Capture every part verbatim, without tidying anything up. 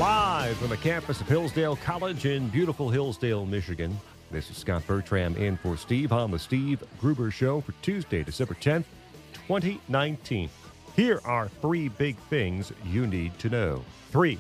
Live from the campus of Hillsdale College in beautiful Hillsdale, Michigan. This is Scott Bertram in for Steve on the Steve Gruber Show for Tuesday, December tenth, twenty nineteen. Here are three big things you need to know. Three.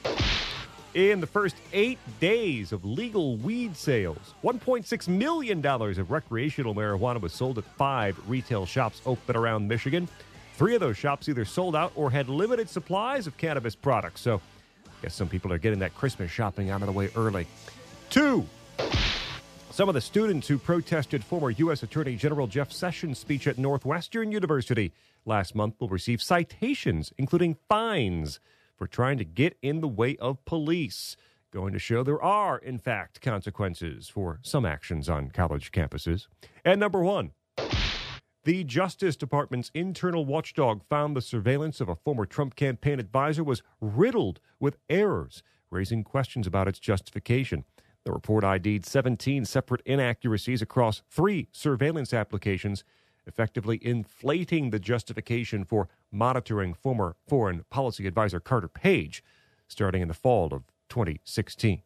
In the first eight days of legal weed sales, one point six million dollars of recreational marijuana was sold at five retail shops open around Michigan. Three of those shops either sold out or had limited supplies of cannabis products. So I guess some people are getting that Christmas shopping out of the way early. Two, some of the students who protested former U S Attorney General Jeff Sessions' speech at Northwestern University last month will receive citations, including fines, for trying to get in the way of police. Going to show there are, in fact, consequences for some actions on college campuses. And number one, the Justice Department's internal watchdog found the surveillance of a former Trump campaign advisor was riddled with errors, raising questions about its justification. The report I D'd seventeen separate inaccuracies across three surveillance applications, effectively inflating the justification for monitoring former foreign policy advisor Carter Page starting in the fall of twenty sixteen.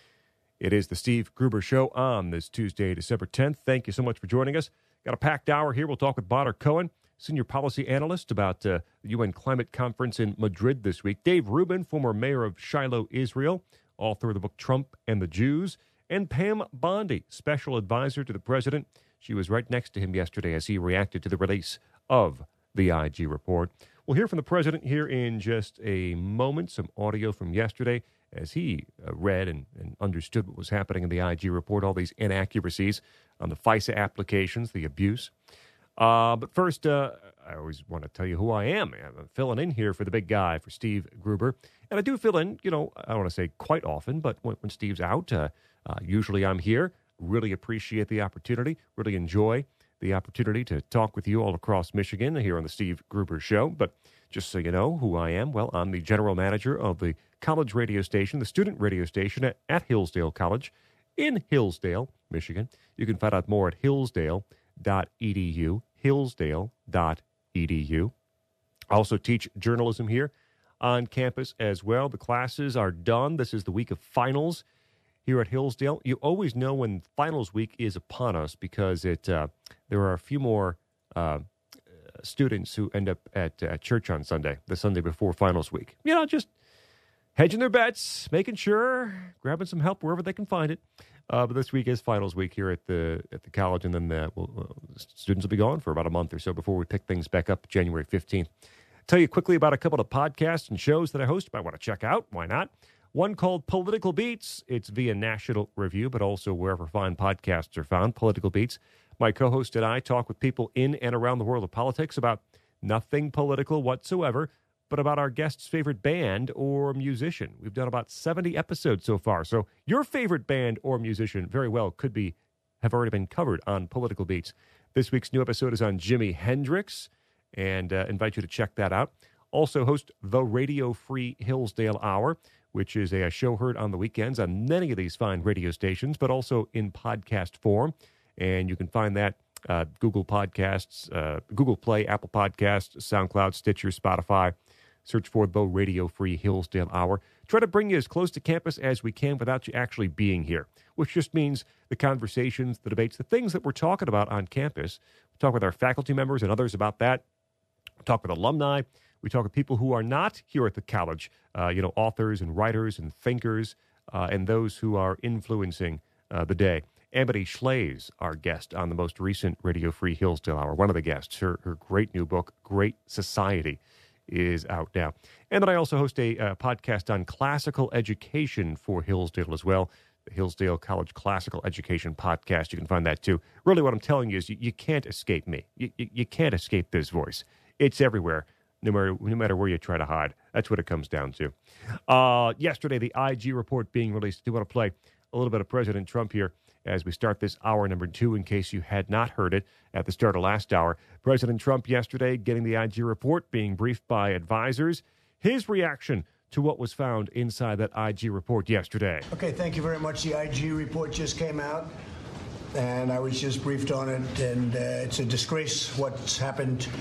It is the Steve Gruber Show on this Tuesday, December tenth. Thank you so much for joining us. Got a packed hour here. We'll talk with Badr Khan, senior policy analyst, about uh, the U N climate conference in Madrid this week. Dave Rubin, former mayor of Shiloh, Israel, author of the book Trump and the Jews. And Pam Bondi, special advisor to the president. She was right next to him yesterday as he reacted to the release of the I G report. We'll hear from the president here in just a moment, some audio from yesterday as he uh, read and, and understood what was happening in the I G report, all these inaccuracies on the FISA applications, the abuse. Uh, but first, uh, I always want to tell you who I am. I'm filling in here for the big guy, for Steve Gruber. And I do fill in, you know, I don't want to say quite often, but when, when Steve's out, uh, uh, usually I'm here. Really appreciate the opportunity, really enjoy the opportunity to talk with you all across Michigan here on the Steve Gruber Show. But just so you know who I am, well, I'm the general manager of the college radio station, the student radio station at, at Hillsdale College in Hillsdale, Michigan. You can find out more at hillsdale dot e d u, hillsdale dot e d u. I also teach journalism here on campus as well. The classes are done. This is the week of finals here at Hillsdale. You always know when finals week is upon us because it uh, there are a few more uh, students who end up at uh, church on Sunday, the Sunday before finals week. You know, just hedging their bets, making sure, grabbing some help wherever they can find it. Uh, but this week is finals week here at the at the college, and then the, well, well, students will be gone for about a month or so before we pick things back up January fifteenth. Tell you quickly about a couple of podcasts and shows that I host. You might want to check out. Why not? One called Political Beats. It's via National Review, but also wherever fine podcasts are found. Political Beats. My co-host and I talk with people in and around the world of politics about nothing political whatsoever, but about our guest's favorite band or musician. We've done about seventy episodes so far. So your favorite band or musician very well could be have already been covered on Political Beats. This week's new episode is on Jimi Hendrix, and uh, invite you to check that out. Also host the Radio Free Hillsdale Hour, which is a show heard on the weekends on many of these fine radio stations, but also in podcast form. And you can find that uh, Google Podcasts, uh, Google Play, Apple Podcasts, SoundCloud, Stitcher, Spotify. Search for the Radio Free Hillsdale Hour. Try to bring you as close to campus as we can without you actually being here, which just means the conversations, the debates, the things that we're talking about on campus. We talk with our faculty members and others about that. We talk with alumni. We talk with people who are not here at the college, uh, you know, authors and writers and thinkers uh, and those who are influencing uh, the day. Amity Schlaze, our guest on the most recent Radio Free Hillsdale Hour, one of the guests. Her, her great new book, Great Society, is out now. And then I also host a uh, podcast on classical education for Hillsdale as well, the Hillsdale College Classical Education Podcast. You can find that too. Really what I'm telling you is you, you can't escape me. You, you, you can't escape this voice. It's everywhere, no matter, no matter where you try to hide. That's what it comes down to. Uh, yesterday, the I G report being released. I do want to play a little bit of President Trump here as we start this hour number two, in case you had not heard it at the start of last hour. President Trump yesterday getting the I G report, being briefed by advisors. His reaction to what was found inside that I G report yesterday. Okay, thank you very much. The I G report just came out, and I was just briefed on it, and uh, it's a disgrace what's happened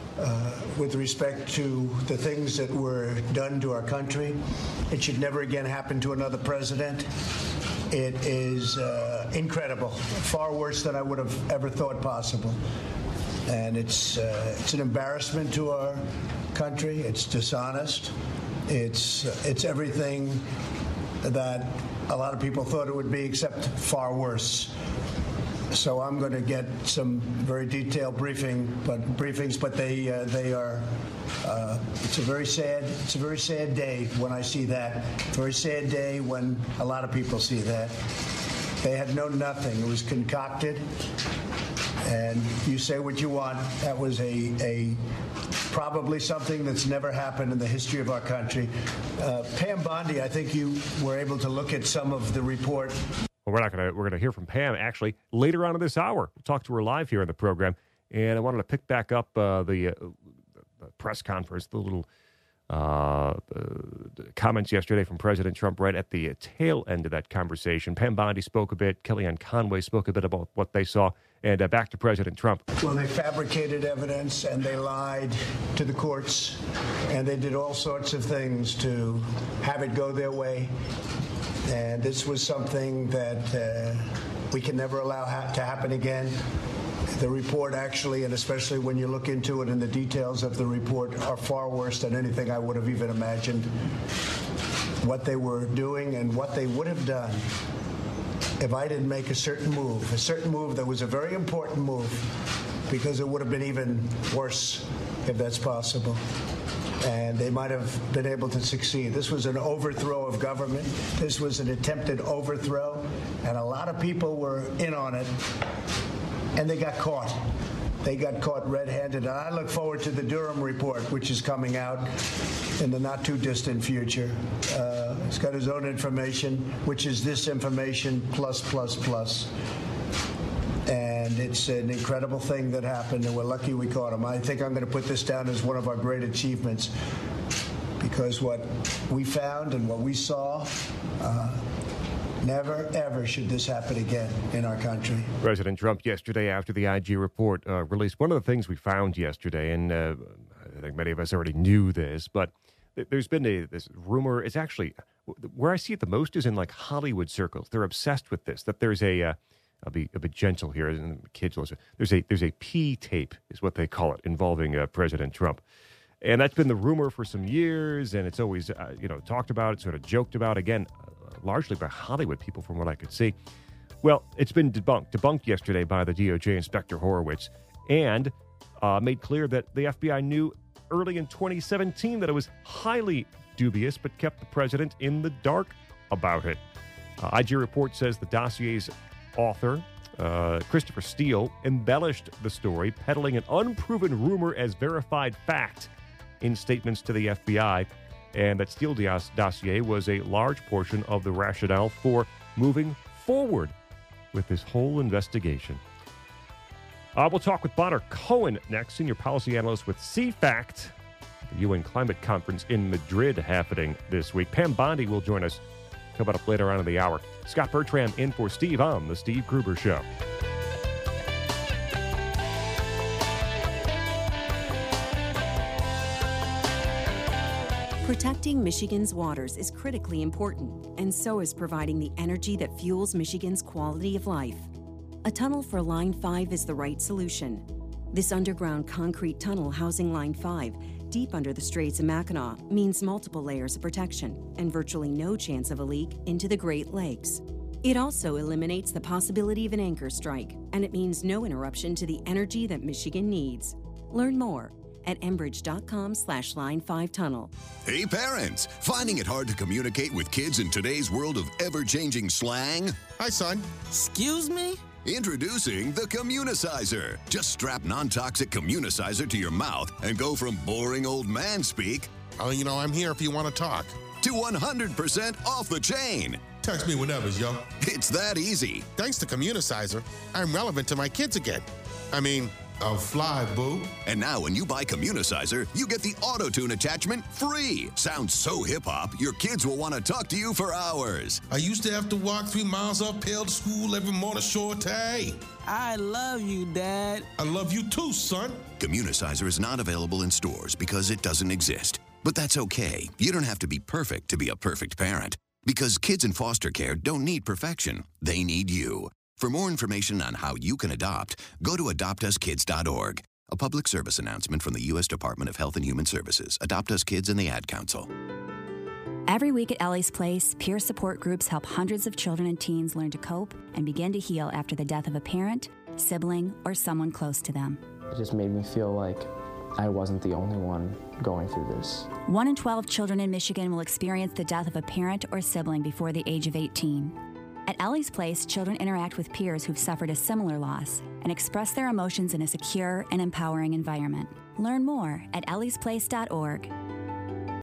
uh, with respect to the things that were done to our country. It should never again happen to another president. It is uh, incredible, far worse than I would have ever thought possible. And it's uh, it's an embarrassment to our country. It's dishonest. It's it's everything that a lot of people thought it would be, except far worse. So I'm going to get some very detailed briefing, but briefings, but they uh, they are. Uh, it's a very sad. It's a very sad day when I see that. Very sad day when a lot of people see that. They had known nothing. It was concocted. And you say what you want. That was a, a probably something that's never happened in the history of our country. Uh, Pam Bondi, I think you were able to look at some of the report. Well, we're not going to. We're going to hear from Pam actually later on in this hour. We'll talk to her live here in the program, and I wanted to pick back up uh, the, uh, the press conference, the little uh, the comments yesterday from President Trump right at the tail end of that conversation. Pam Bondi spoke a bit. Kellyanne Conway spoke a bit about what they saw. And uh, back to President Trump. Well, they fabricated evidence and they lied to the courts and they did all sorts of things to have it go their way. And this was something that uh, we can never allow ha- to happen again. The report actually, and especially when you look into it and the details of the report, are far worse than anything I would have even imagined. What they were doing and what they would have done if I didn't make a certain move, a certain move that was a very important move, because it would have been even worse if that's possible. And they might have been able to succeed. This was an overthrow of government. This was an attempted overthrow, and a lot of people were in on it, and they got caught. They got caught red-handed. And I look forward to the Durham report, which is coming out in the not-too-distant future. Uh, it's got his own information, which is this information plus, plus, plus. And it's an incredible thing that happened, and we're lucky we caught him. I think I'm going to put this down as one of our great achievements, because what we found and what we saw, uh, never, ever should this happen again in our country. President Trump yesterday, after the I G report uh, released, one of the things we found yesterday, and uh, I think many of us already knew this, but th- there's been a, this rumor. It's actually, where I see it the most is in like Hollywood circles. They're obsessed with this, that there's a, uh, I'll be a bit gentle here, and kids listen. There's a, there's a P tape, is what they call it, involving uh, President Trump. And that's been the rumor for some years, and it's always, uh, you know, talked about, sort of joked about, again, largely by Hollywood people from what I could see. Well, it's been debunked, debunked yesterday by the D O J Inspector Horowitz, and uh, made clear that the F B I knew early in twenty seventeen that it was highly dubious, but kept the president in the dark about it. Uh, I G report says the dossier's author, uh, Christopher Steele, embellished the story, peddling an unproven rumor as verified fact in statements to the F B I. And that Steele dossier was a large portion of the rationale for moving forward with this whole investigation. Uh, we'll talk with Bonner Cohen next, senior policy analyst with C FACT, the U N Climate Conference in Madrid happening this week. Pam Bondi will join us coming up later on in the hour. Scott Bertram in for Steve on The Steve Gruber Show. Protecting Michigan's waters is critically important, and so is providing the energy that fuels Michigan's quality of life. A tunnel for Line five is the right solution. This underground concrete tunnel housing Line five, deep under the Straits of Mackinac, means multiple layers of protection and virtually no chance of a leak into the Great Lakes. It also eliminates the possibility of an anchor strike, and it means no interruption to the energy that Michigan needs. Learn more at enbridge.com slash line five tunnel. Hey parents, finding it hard to communicate with kids in today's world of ever-changing slang? Hi, son. Excuse me? Introducing the Communicizer. Just strap non-toxic Communicizer to your mouth and go from boring old man speak, Oh, you know, I'm here if you want to talk. to one hundred percent off the chain. Text me whenever, yo. It's that easy. Thanks to Communicizer, I'm relevant to my kids again. I mean, I'll fly, boo. And now when you buy Communicizer, you get the auto-tune attachment free. Sounds so hip-hop, your kids will want to talk to you for hours. I used to have to walk three miles uphill to school every morning, short day. I love you, Dad. I love you too, son. Communicizer is not available in stores because it doesn't exist. But that's okay. You don't have to be perfect to be a perfect parent. Because kids in foster care don't need perfection. They need you. For more information on how you can adopt, go to adopt us kids dot org. A public service announcement from the U S Department of Health and Human Services, Adopt Us Kids, and the Ad Council. Every week at Ellie's Place, peer support groups help hundreds of children and teens learn to cope and begin to heal after the death of a parent, sibling, or someone close to them. It just made me feel like I wasn't the only one going through this. One in twelve children in Michigan will experience the death of a parent or sibling before the age of eighteen. At Ellie's Place, children interact with peers who've suffered a similar loss and express their emotions in a secure and empowering environment. Learn more at ellies place dot org.